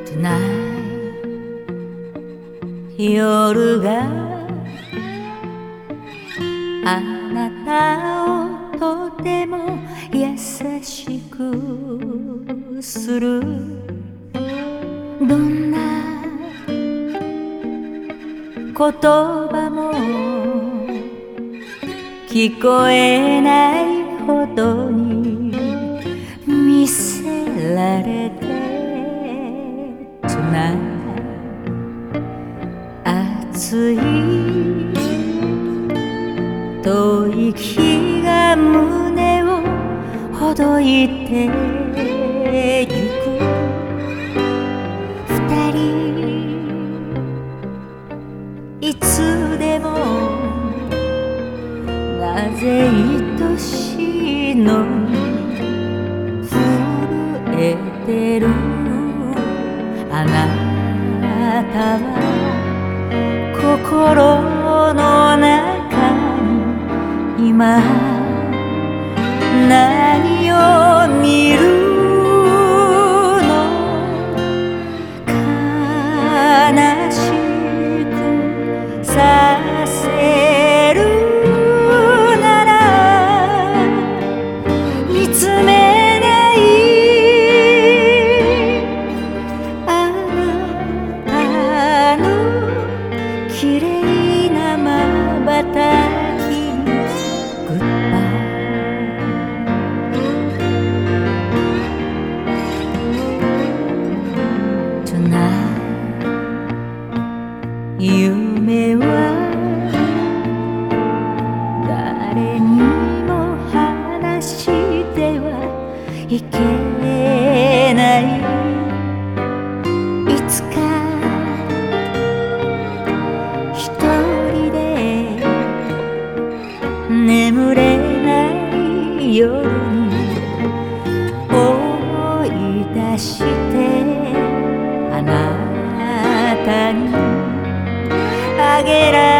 Tonight 夜があなたをとても優しくする。どんな言葉も聞こえないほどに見せられて Tonight 熱い吐息が胸をほどいてゆく。二人いつでもなぜ愛しいのに震えてる。あなたは心の中に今何を見るの。悲しくさせるなら見つめないあなたの綺麗な瞬きに Goodbye。 Tonight 夢は誰にも話してはいけない。いつか一人で眠れない夜に思い出してあなたにあげられ